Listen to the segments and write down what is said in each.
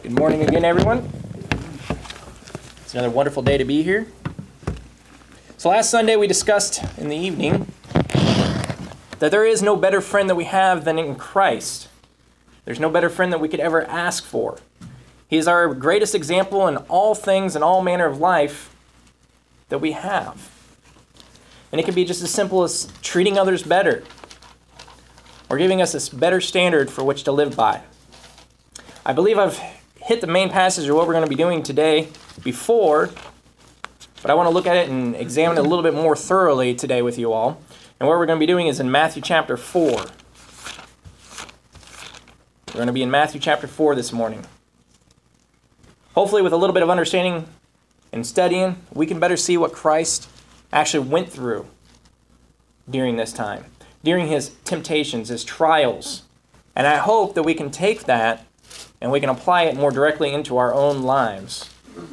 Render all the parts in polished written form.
Good morning again, everyone. It's another wonderful day to be here. So last Sunday we discussed in the evening that there is no better friend that we have than in Christ. There's no better friend that we could ever ask for. He is our greatest example in all things and all manner of life that we have. And it can be just as simple as treating others better or giving us this better standard for which to live by. I believe I've hit the main passage of what we're going to be doing today before, but I want to look at it and examine it a little bit more thoroughly today with you all. And what we're going to be doing is in Matthew chapter 4. We're going to be in Matthew chapter 4 this morning. Hopefully with a little bit of understanding and studying, we can better see what Christ actually went through during this time, during his temptations, his trials. And I hope that we can take that and we can apply it more directly into our own lives.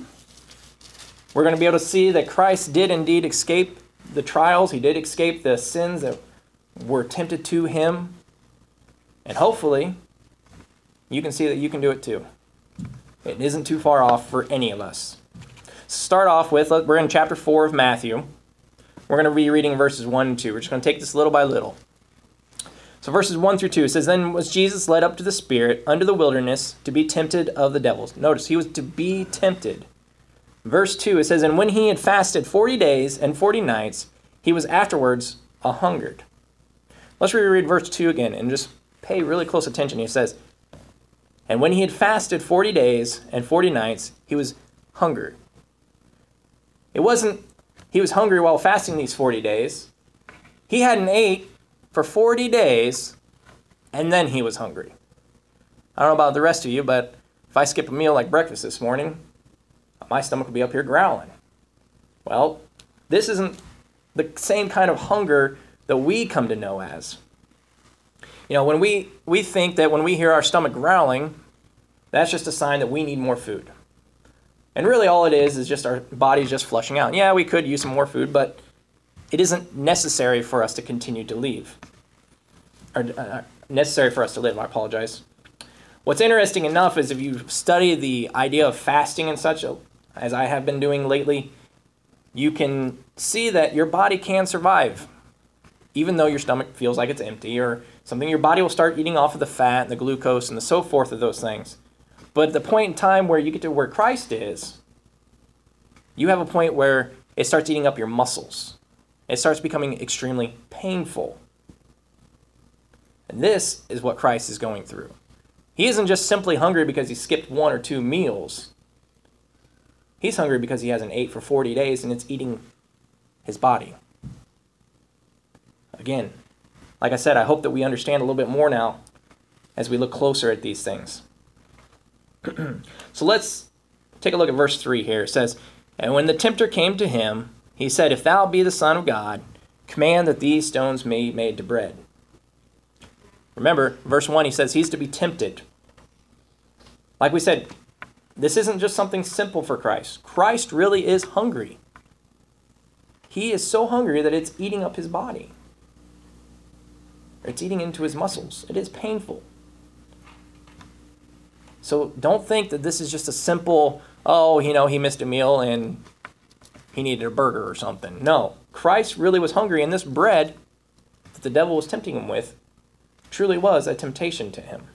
We're going to be able to see that Christ did indeed escape the trials. He did escape the sins that were tempted to him. And hopefully, you can see that you can do it too. It isn't too far off for any of us. Start off with, we're in chapter 4 of Matthew. We're going to be reading verses 1 and 2. We're just going to take this little by little. So verses 1 through 2 says, Then was Jesus led up to the Spirit unto the wilderness to be tempted of the devils. Notice, he was to be tempted. Verse 2, it says, And when he had fasted 40 days and 40 nights, he was afterwards a-hungered. Let's reread verse 2 again and just pay really close attention. He says, And when he had fasted 40 days and 40 nights, he was hungered. It wasn't he was hungry while fasting these 40 days. He hadn't ate for 40 days, and then he was hungry. I don't know about the rest of you, but if I skip a meal like breakfast this morning, my stomach will be up here growling. Well, this isn't the same kind of hunger that we come to know as. You know, when we think that when we hear our stomach growling, that's just a sign that we need more food. And really all it is just our body's just flushing out. Yeah, we could use some more food, but it isn't necessary for us to continue to live. Or necessary for us to live, I apologize. What's interesting enough is if you study the idea of fasting and such, as I have been doing lately, you can see that your body can survive, even though your stomach feels like it's empty or something. Your body will start eating off of the fat and the glucose and the so forth of those things. But at the point in time where you get to where Christ is, you have a point where it starts eating up your muscles. It starts becoming extremely painful. And this is what Christ is going through. He isn't just simply hungry because he skipped 1 or 2 meals. He's hungry because he hasn't ate for 40 days and it's eating his body. Again, like I said, I hope that we understand a little bit more now as we look closer at these things. So let's take a look at verse 3 here. It says, And when the tempter came to him, he said, If thou be the Son of God, command that these stones be made to bread. Remember, verse 1, he says he's to be tempted. Like we said, this isn't just something simple for Christ. Christ really is hungry. He is so hungry that it's eating up his body. It's eating into his muscles. It is painful. So don't think that this is just a simple, he missed a meal and he needed a burger or something. No, Christ really was hungry, and this bread that the devil was tempting him with truly was a temptation to him.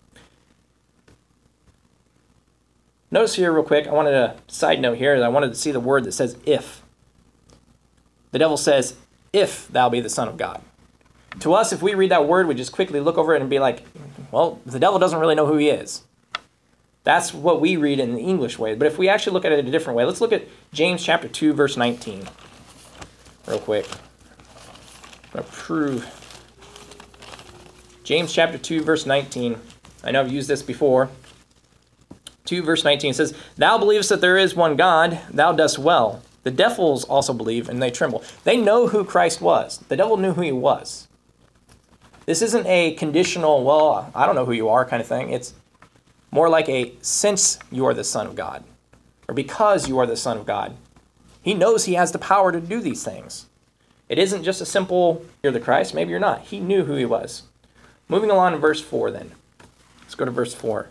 Notice here real quick, I wanted a side note here, I wanted to see the word that says if. The devil says, if thou be the Son of God. To us, if we read that word, we just quickly look over it and be like, well, the devil doesn't really know who he is. That's what we read in the English way. But if we actually look at it a different way, let's look at James chapter 2, verse 19. Real quick. I'm going to prove. James chapter 2, verse 19. I know I've used this before. 2, verse 19 says, Thou believest that there is one God, thou dost well. The devils also believe, and they tremble. They know who Christ was. The devil knew who he was. This isn't a conditional, well, I don't know who you are kind of thing. It's more like a since you are the Son of God, or because you are the Son of God. He knows he has the power to do these things. It isn't just a simple, you're the Christ, maybe you're not. He knew who he was. Moving along to verse 4 then. Let's go to verse 4.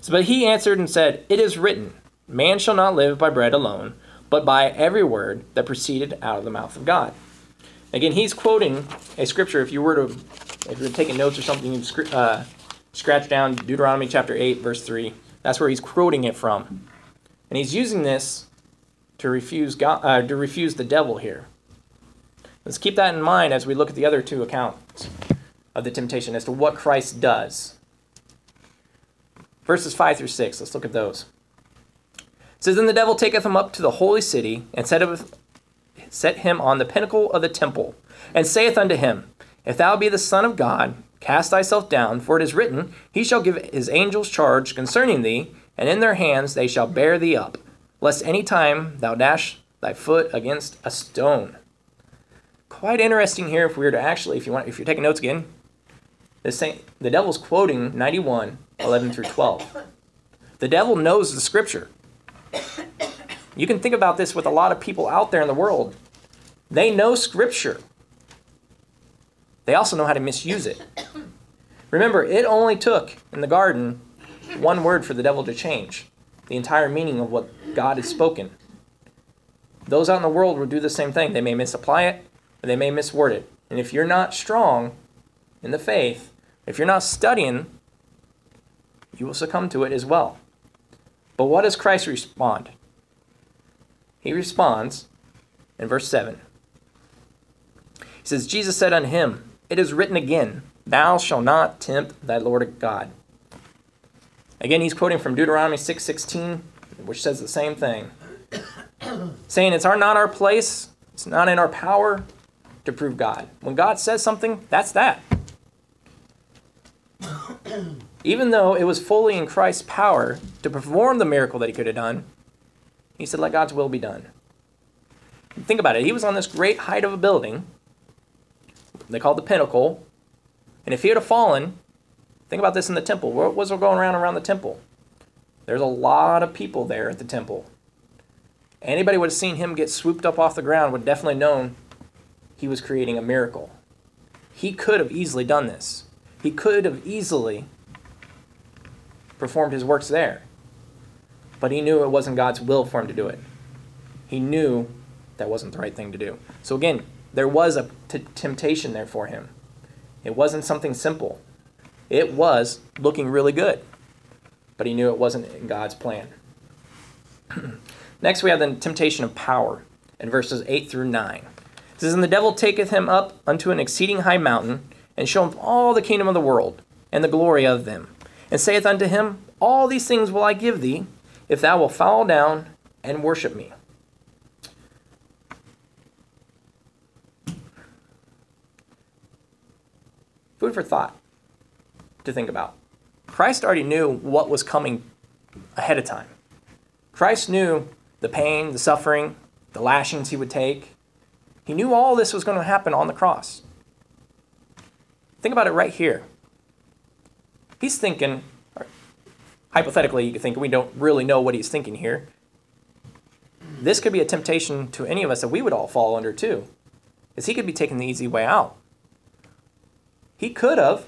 But he answered and said, "It is written, man shall not live by bread alone, but by every word that proceeded out of the mouth of God." Again, he's quoting a scripture. If you were taking notes or something, you scratch down Deuteronomy chapter 8, verse 3. That's where he's quoting it from. And he's using this to refuse God, to refuse the devil here. Let's keep that in mind as we look at the other two accounts of the temptation as to what Christ does. Verses 5 through 6, let's look at those. It says, "Then the devil taketh him up to the holy city, and set him on the pinnacle of the temple, and saith unto him, If thou be the Son of God, cast thyself down, for it is written, He shall give his angels charge concerning thee, and in their hands they shall bear thee up, lest any time thou dash thy foot against a stone." Quite interesting here if we were to actually, if you're taking notes again, the devil's quoting 91, 11 through 12. The devil knows the scripture. You can think about this with a lot of people out there in the world. They know scripture. They also know how to misuse it. Remember, it only took, in the garden, one word for the devil to change the entire meaning of what God had spoken. Those out in the world will do the same thing. They may misapply it, or they may misword it. And if you're not strong in the faith, if you're not studying, you will succumb to it as well. But what does Christ respond? He responds in verse 7. He says, "Jesus said unto him, It is written again, Thou shalt not tempt thy Lord God." Again, he's quoting from Deuteronomy 6:16, which says the same thing. Saying it's not our place, it's not in our power to prove God. When God says something, that's that. Even though it was fully in Christ's power to perform the miracle that he could have done, he said, "Let God's will be done." Think about it. He was on this great height of a building. They called the pinnacle. And if he would have fallen, think about this in the temple. What was going around the temple? There's a lot of people there at the temple. Anybody would have seen him get swooped up off the ground would have definitely known he was creating a miracle. He could have easily done this. He could have easily performed his works there. But he knew it wasn't God's will for him to do it. He knew that wasn't the right thing to do. So again, there was a temptation there for him. It wasn't something simple. It was looking really good. But he knew it wasn't in God's plan. Next we have the temptation of power in verses 8 through 9. It says, "And the devil taketh him up unto an exceeding high mountain, and showeth him all the kingdom of the world, and the glory of them, and saith unto him, All these things will I give thee, if thou wilt fall down and worship me." Food for thought to think about. Christ already knew what was coming ahead of time. Christ knew the pain, the suffering, the lashings he would take. He knew all this was going to happen on the cross. Think about it right here. He's thinking, hypothetically, you could think we don't really know what he's thinking here. This could be a temptation to any of us that we would all fall under too, is he could be taking the easy way out. He could have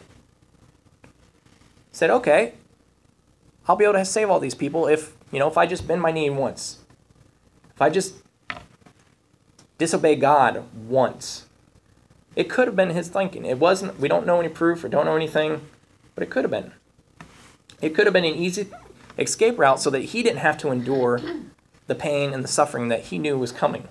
said, "Okay, I'll be able to save all these people if I just bend my knee once. If I just disobey God once." It could have been his thinking. It wasn't. We don't know any proof or don't know anything, but it could have been. It could have been an easy escape route so that he didn't have to endure the pain and the suffering that he knew was coming.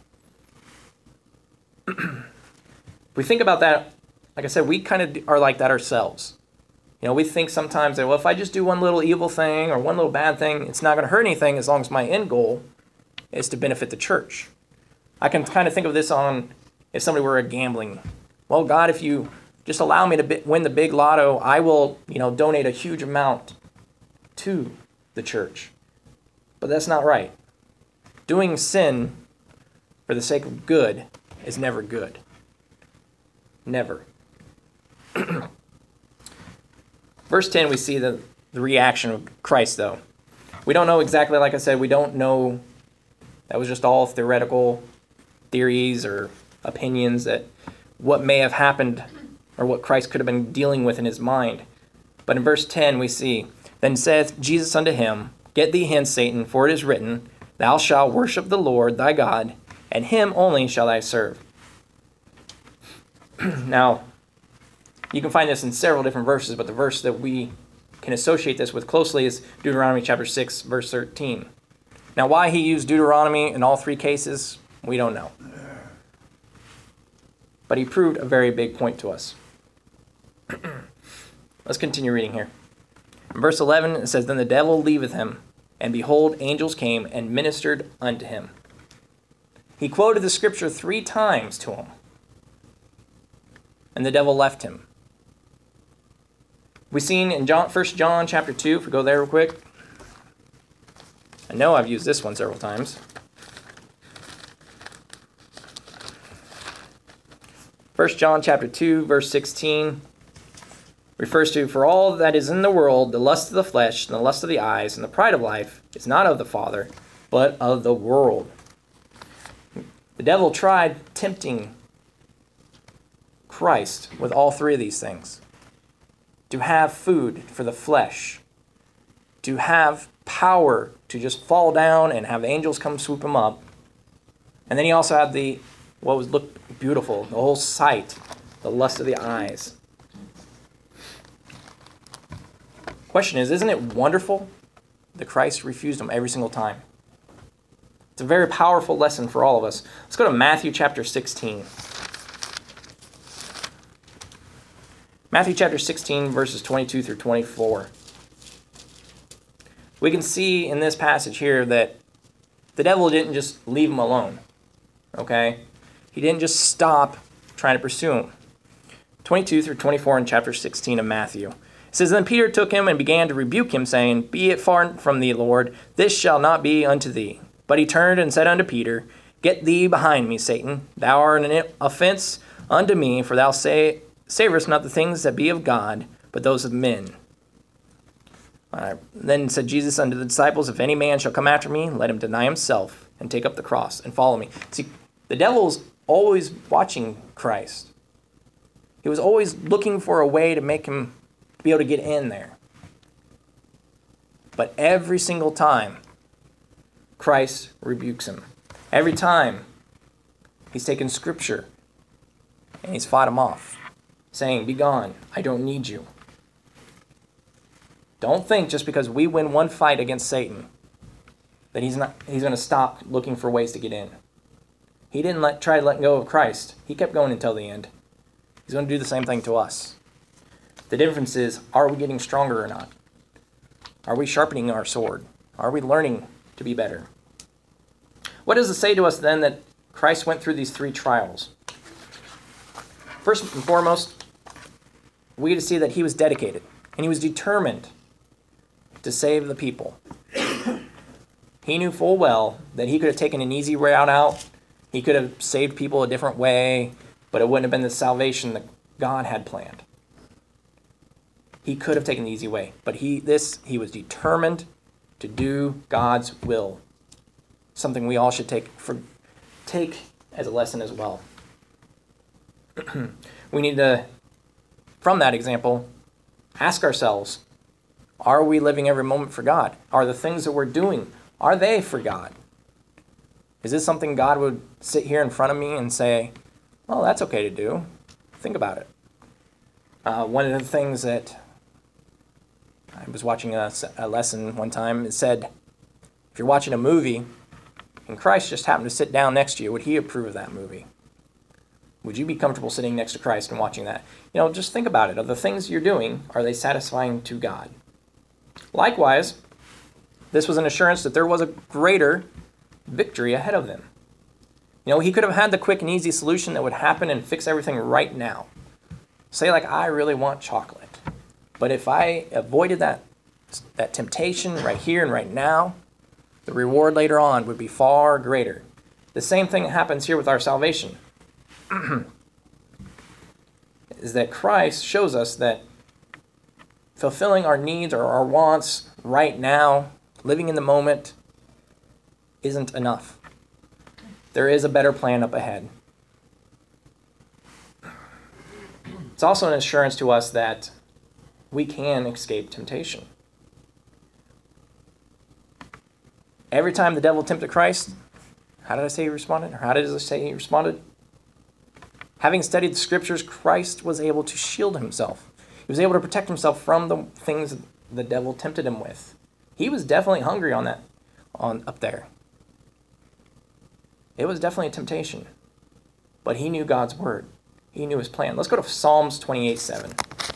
If we think about that, like I said, we kind of are like that ourselves. We think sometimes that, well, if I just do one little evil thing or one little bad thing, it's not going to hurt anything as long as my end goal is to benefit the church. I can kind of think of this on if somebody were gambling. Well, God, if you just allow me to win the big lotto, I will, donate a huge amount to the church. But that's not right. Doing sin for the sake of good is never good. Never. Verse 10, we see the reaction of Christ, though. We don't know exactly, like I said, we don't know. That was just all theoretical theories or opinions that what may have happened or what Christ could have been dealing with in his mind. But in verse 10, we see, Then saith Jesus unto him, Get thee hence, Satan, for it is written, Thou shalt worship the Lord thy God, and him only shall thou serve. Now, you can find this in several different verses, but the verse that we can associate this with closely is Deuteronomy chapter 6, verse 13. Now, why he used Deuteronomy in all three cases, we don't know. But he proved a very big point to us. Let's continue reading here. In verse 11, it says, Then the devil leaveth him, and behold, angels came and ministered unto him. He quoted the scripture 3 times to him, and the devil left him. We've seen in 1 John chapter 2, if we go there real quick. I know I've used this one several times. 1 John chapter 2, verse 16 refers to, For all that is in the world, the lust of the flesh, and the lust of the eyes, and the pride of life, is not of the Father, but of the world. The devil tried tempting Christ with all 3 of these things. To have food for the flesh. To have power to just fall down and have angels come swoop him up. And then he also had what looked beautiful, the whole sight, the lust of the eyes. Question is, isn't it wonderful that Christ refused them every single time? It's a very powerful lesson for all of us. Let's go to Matthew chapter 16. Matthew chapter 16, verses 22 through 24. We can see in this passage here that the devil didn't just leave him alone. Okay? He didn't just stop trying to pursue him. 22 through 24 in chapter 16 of Matthew. It says, Then Peter took him and began to rebuke him, saying, Be it far from thee, Lord, this shall not be unto thee. But he turned and said unto Peter, Get thee behind me, Satan. Thou art an offense unto me, for thou savorest not the things that be of God, but those of men. Then said Jesus unto the disciples, If any man shall come after me, let him deny himself, and take up the cross, and follow me. See, the devil's always watching Christ. He was always looking for a way to make him be able to get in there. But every single time, Christ rebukes him. Every time, he's taken scripture and he's fought him off, saying, Be gone, I don't need you. Don't think just because we win one fight against Satan that he's going to stop looking for ways to get in. He didn't try to let go of Christ. He kept going until the end. He's going to do the same thing to us. The difference is, are we getting stronger or not? Are we sharpening our sword? Are we learning to be better? What does it say to us then that Christ went through these 3 trials? First and foremost, we get to see that he was dedicated and he was determined to save the people. He knew full well that he could have taken an easy route out. He could have saved people a different way, but it wouldn't have been the salvation that God had planned. He could have taken the easy way, but he was determined to do God's will. Something we all should take as a lesson as well. We need to, from that example, ask ourselves, are we living every moment for God? Are the things that we're doing, are they for God? Is this something God would sit here in front of me and say, oh, that's okay to do? Think about it. One of the things that I was watching a lesson one time, it said, if you're watching a movie and Christ just happened to sit down next to you, would he approve of that movie? Would you be comfortable sitting next to Christ and watching that? Just think about it. Are the things you're doing, are they satisfying to God? Likewise, this was an assurance that there was a greater victory ahead of them. He could have had the quick and easy solution that would happen and fix everything right now. Say I really want chocolate. But if I avoided that temptation right here and right now, the reward later on would be far greater. The same thing happens here with our salvation. Is that Christ shows us that fulfilling our needs or our wants right now, living in the moment, isn't enough. There is a better plan up ahead. It's also an assurance to us that we can escape temptation. Every time the devil tempted Christ, how did I say he responded? Or how did it say he responded? Having studied the scriptures, Christ was able to shield himself. He was able to protect himself from the things the devil tempted him with. He was definitely hungry on up there. It was definitely a temptation. But he knew God's word. He knew his plan. Let's go to Psalms 28:7.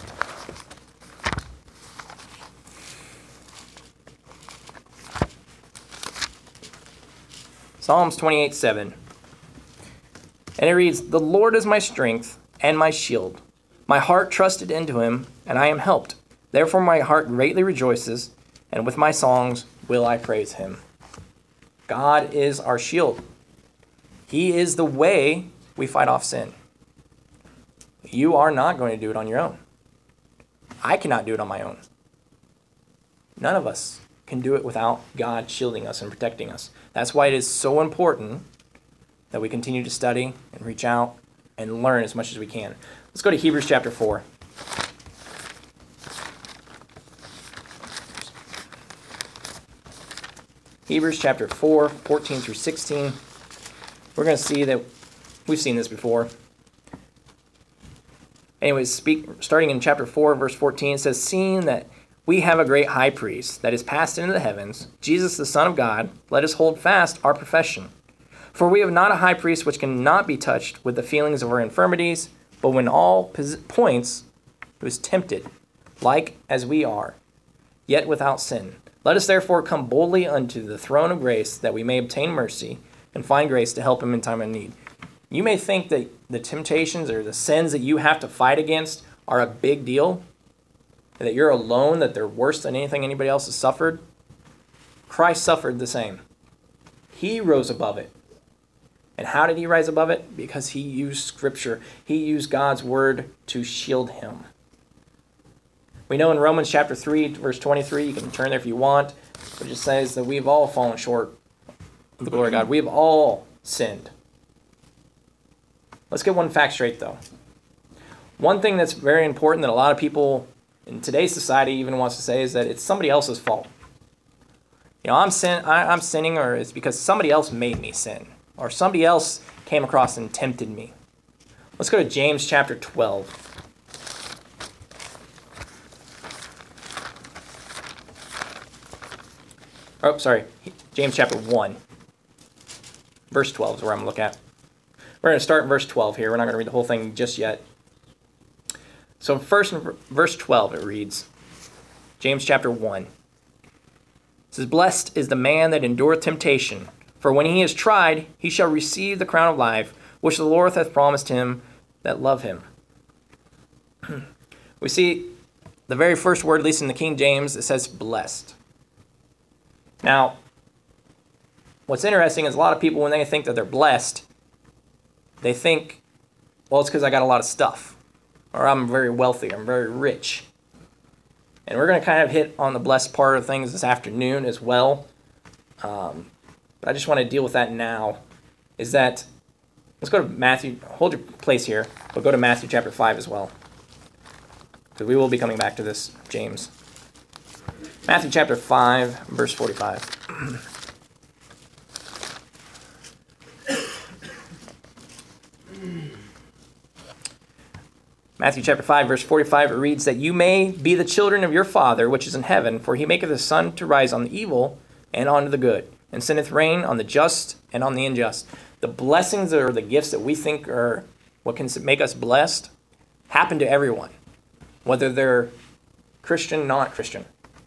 Psalms 28:7. And it reads, "The Lord is my strength and my shield. My heart trusted into him, and I am helped. Therefore my heart greatly rejoices, and with my songs will I praise him." God is our shield. He is the way we fight off sin. You are not going to do it on your own. I cannot do it on my own. None of us can do it without God shielding us and protecting us. That's why it is so important that we continue to study and reach out and learn as much as we can. Let's go to Hebrews chapter 4. Hebrews chapter 4, 14 through 16. We're going to see that we've seen this before. Anyways, starting in chapter 4, verse 14, it says, "Seeing that we have a great high priest that is passed into the heavens, Jesus the Son of God, let us hold fast our profession. For we have not a high priest which cannot be touched with the feelings of our infirmities, but when all points was tempted, like as we are, yet without sin. Let us therefore come boldly unto the throne of grace, that we may obtain mercy and find grace to help him in time of need." You may think that the temptations or the sins that you have to fight against are a big deal, that you're alone, that they're worse than anything anybody else has suffered. Christ suffered the same. He rose above it. And how did he rise above it? Because he used Scripture. He used God's word to shield him. We know in Romans chapter 3, verse 23, you can turn there if you want, it just says that we've all fallen short of the glory of God. We've all sinned. Let's get one fact straight, though. One thing that's very important that a lot of people in today's society even wants to say is that it's somebody else's fault. You know, I'm sinning, or it's because somebody else made me sin, or somebody else came across and tempted me. Let's go to James chapter 12. James chapter 1. Verse 12 is where I'm going to look at. We're going to start in verse 12 here. We're not going to read the whole thing just yet. So first in verse 12 it reads, James chapter 1. It says, "Blessed is the man that endureth temptation, for when he is tried, he shall receive the crown of life, which the Lord hath promised him that love him." We see the very first word, at least in the King James, it says blessed. Now, what's interesting is a lot of people, when they think that they're blessed, they think, well, it's because I got a lot of stuff, or I'm very wealthy, or I'm very rich. And we're going to kind of hit on the blessed part of things this afternoon as well. But I just want to deal with that now. Is that, let's go to Matthew, hold your place here, but go to Matthew chapter 5 as well. Because we will be coming back to this, James. Matthew chapter 5, verse 45. Matthew chapter 5, verse 45, it reads that you may be the children of your Father which is in heaven, for he maketh his sun to rise on the evil and on the good, and sendeth rain on the just and on the unjust. The blessings or the gifts that we think are what can make us blessed happen to everyone, whether they're Christian, not Christian.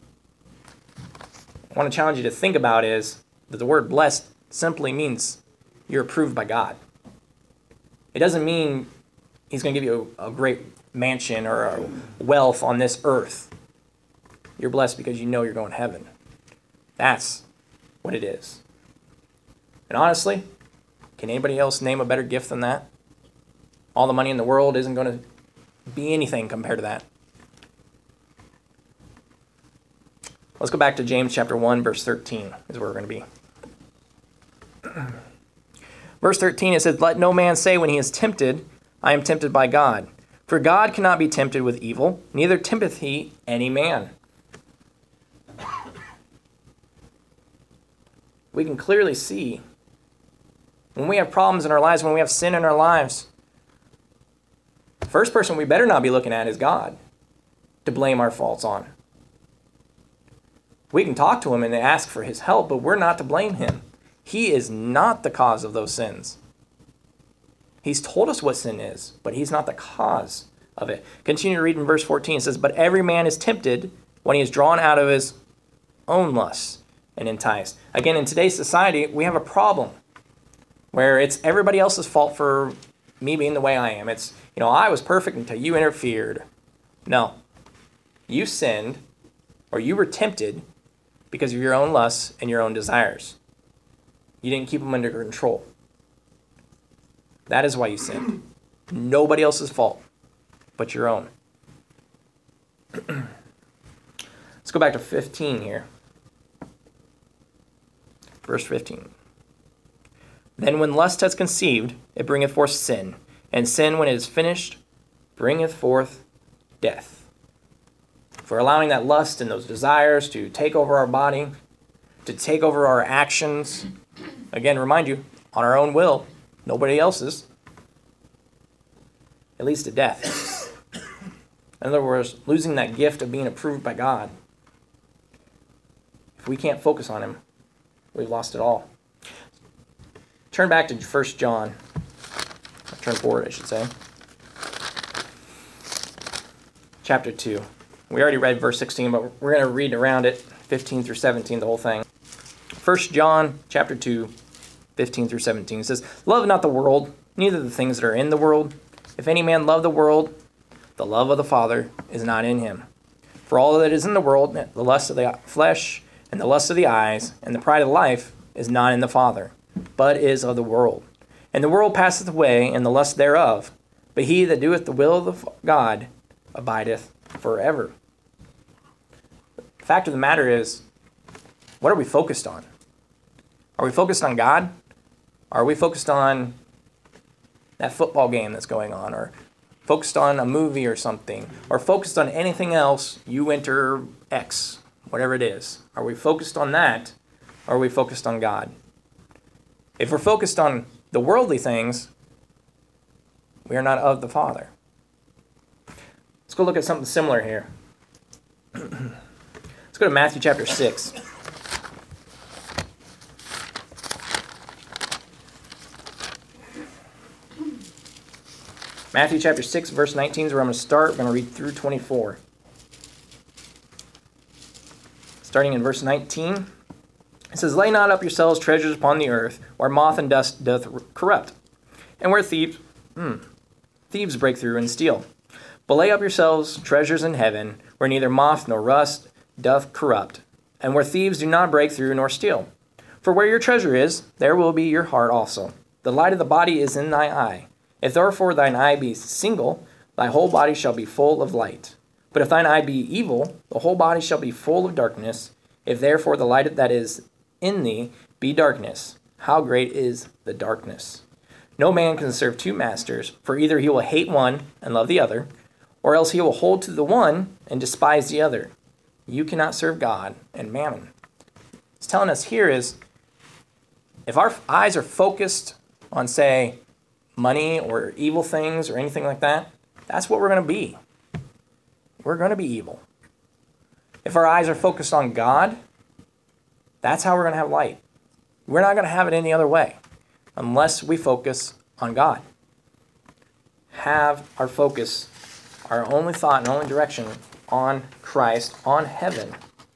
I want to challenge you to think about is that the word blessed simply means you're approved by God. It doesn't mean he's going to give you a great mansion or a wealth on this earth. You're blessed because you know you're going to heaven. That's what it is. And honestly, can anybody else name a better gift than that? All the money in the world isn't going to be anything compared to that. Let's go back to James chapter 1, verse 13 is where we're going to be. Verse 13, it says, "Let no man say when he is tempted, I am tempted by God. For God cannot be tempted with evil, neither tempteth he any man." we can clearly see when we have problems in our lives, when we have sin in our lives, the first person we better not be looking at is God to blame our faults on. We can talk to him and ask for his help, but we're not to blame him. He is not the cause of those sins. He's told us what sin is, but he's not the cause of it. Continue to read in verse 14. It says, but every man is tempted when he is drawn out of his own lusts and enticed. Again, in today's society, we have a problem where it's everybody else's fault for me being the way I am. It's, I was perfect until you interfered. No. You sinned, or you were tempted because of your own lusts and your own desires. You didn't keep them under control. That is why you sinned. Nobody else's fault but your own. Let's go back to 15 here. Verse 15. Then when lust has conceived, it bringeth forth sin. And sin, when it is finished, bringeth forth death. For allowing that lust and those desires to take over our body, to take over our actions, again, remind you, on our own will, nobody else's, it leads to death. In other words, losing that gift of being approved by God. If we can't focus on him, we've lost it all. Turn back to 1 John. Turn forward, I should say. Chapter 2. We already read verse 16, but we're going to read around it, 15 through 17, the whole thing. 1 John chapter 2, 15 through 17. It says, love not the world, neither the things that are in the world. If any man love the world, the love of the Father is not in him. For all that is in the world, the lust of the flesh, and the lust of the eyes, and the pride of life, is not in the Father, but is of the world. And the world passeth away, and the lust thereof. But he that doeth the will of God abideth forever. The fact of the matter is, what are we focused on? Are we focused on God? Are we focused on that football game that's going on? Or focused on a movie or something? Or focused on anything else, you enter X, whatever it is. Are we focused on that? Or are we focused on God? If we're focused on the worldly things, we are not of the Father. Let's go look at something similar here. Let's go to Matthew chapter 6. Matthew chapter 6, verse 19 is where I'm going to start. I'm going to read through 24. Starting in verse 19. It says, lay not up yourselves treasures upon the earth, where moth and dust doth corrupt, and where thieves break through and steal. But lay up yourselves treasures in heaven, where neither moth nor rust doth corrupt, and where thieves do not break through nor steal. For where your treasure is, there will be your heart also. The light of the body is in thy eye. If therefore thine eye be single, thy whole body shall be full of light. But if thine eye be evil, the whole body shall be full of darkness. If therefore the light that is in thee be darkness, how great is the darkness? No man can serve two masters, for either he will hate one and love the other, or else he will hold to the one and despise the other. You cannot serve God and mammon. It's telling us here is, if our eyes are focused on, say, money or evil things or anything like that, that's what we're going to be. We're going to be evil. If our eyes are focused on God, that's how we're going to have light. We're not going to have it any other way unless we focus on God. Have our focus, our only thought and only direction on Christ, on heaven.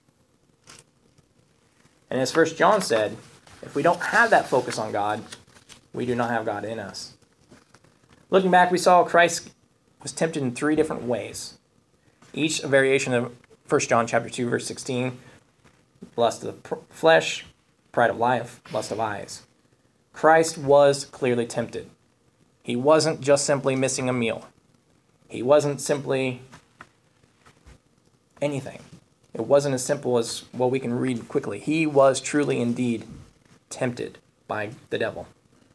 And as 1 John said, if we don't have that focus on God, we do not have God in us. Looking back, we saw Christ was tempted in 3 different ways. Each a variation of 1 John chapter 2, verse 16. Lust of the flesh, pride of life, lust of eyes. Christ was clearly tempted. He wasn't just simply missing a meal. He wasn't simply anything. It wasn't as simple as what we can read quickly. He was truly indeed tempted by the devil.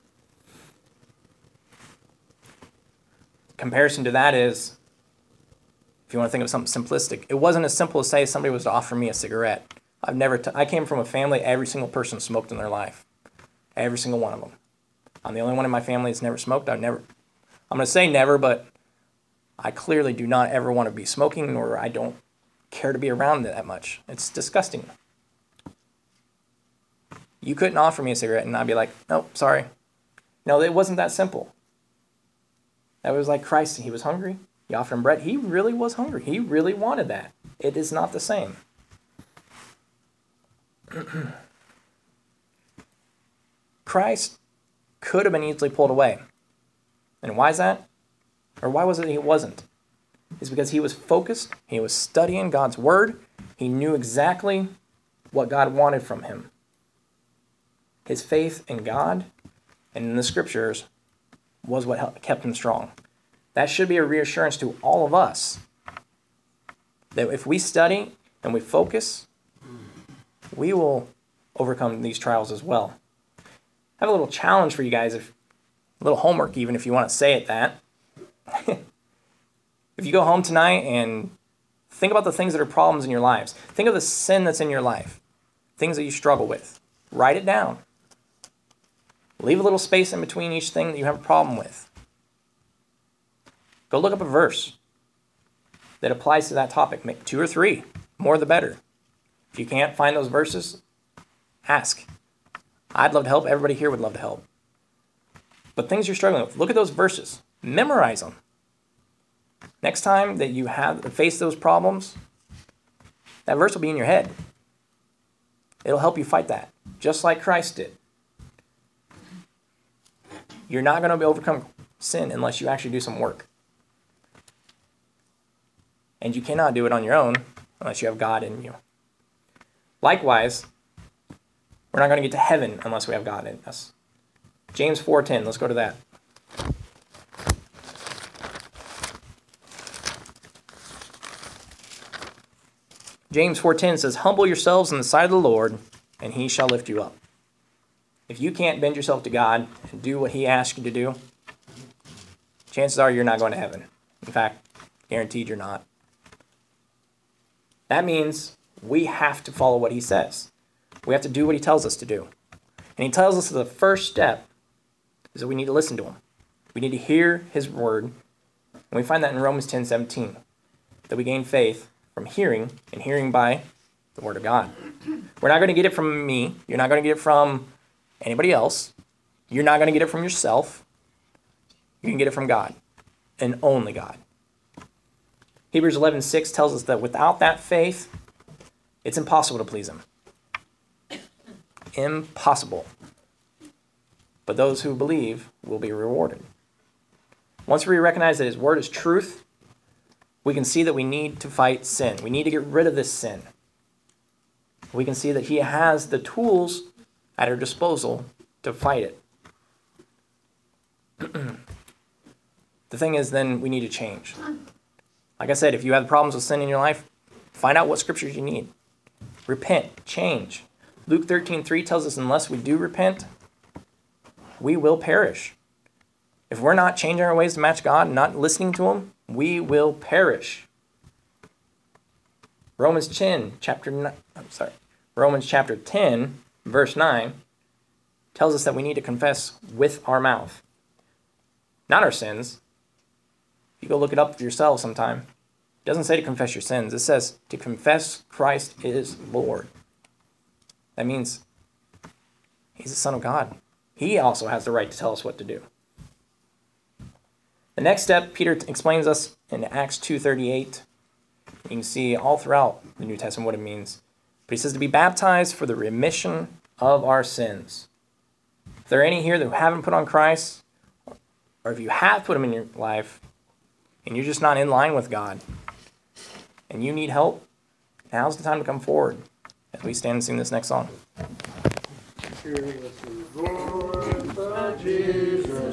Comparison to that is, if you want to think of something simplistic, it wasn't as simple as say somebody was to offer me a cigarette I came from a family, every single person smoked in their life. Every single one of them. I'm the only one in my family that's never smoked. I'm going to say never, but I clearly do not ever want to be smoking, nor I don't care to be around it that much. It's disgusting. You couldn't offer me a cigarette and I'd be like, nope, sorry. No, it wasn't that simple. That was like Christ. He was hungry. He offered him bread. He really was hungry. He really wanted that. It is not the same. Christ could have been easily pulled away. And why is that? Or why was it he wasn't? It's because he was focused. He was studying God's word. He knew exactly what God wanted from him. His faith in God and in the scriptures was what kept him strong. That should be a reassurance to all of us that if we study and we focus, we will overcome these trials as well. I have a little challenge for you guys, a little homework even if you want to say it that. If you go home tonight and think about the things that are problems in your lives, think of the sin that's in your life, things that you struggle with. Write it down. Leave a little space in between each thing that you have a problem with. Go look up a verse that applies to that topic. Make 2 or 3. More the better. If you can't find those verses, ask. I'd love to help. Everybody here would love to help. But things you're struggling with, look at those verses. Memorize them. Next time that you have to face those problems, that verse will be in your head. It'll help you fight that, just like Christ did. You're not going to overcome sin unless you actually do some work. And you cannot do it on your own unless you have God in you. Likewise, we're not going to get to heaven unless we have God in us. James 4:10, let's go to that. James 4:10 says, "Humble yourselves in the sight of the Lord, and he shall lift you up." If you can't bend yourself to God and do what he asks you to do, chances are you're not going to heaven. In fact, guaranteed you're not. That means we have to follow what he says. We have to do what he tells us to do. And he tells us that the first step is that we need to listen to him. We need to hear his word. And we find that in Romans 10:17, that we gain faith from hearing, and hearing by the word of God. We're not going to get it from me. You're not going to get it from anybody else. You're not going to get it from yourself. You can get it from God, and only God. Hebrews 11:6 tells us that without that faith, it's impossible to please him. Impossible. But those who believe will be rewarded. Once we recognize that his word is truth, we can see that we need to fight sin. We need to get rid of this sin. We can see that he has the tools at our disposal to fight it. The thing is, then we need to change. Like I said, if you have problems with sin in your life, find out what scriptures you need. Repent, change. Luke 13:3 tells us unless we do repent, we will perish. If we're not changing our ways to match God and not listening to him, we will perish. Romans chapter 10, verse 9, tells us that we need to confess with our mouth. Not our sins. You go look it up for yourself sometime. It doesn't say to confess your sins. It says to confess Christ is Lord. That means he's the Son of God. He also has the right to tell us what to do. The next step, Peter explains us in Acts 2:38. You can see all throughout the New Testament what it means. But he says to be baptized for the remission of our sins. If there are any here that haven't put on Christ, or if you have put him in your life, and you're just not in line with God, and you need help, now's the time to come forward as we stand and sing this next song. Jesus.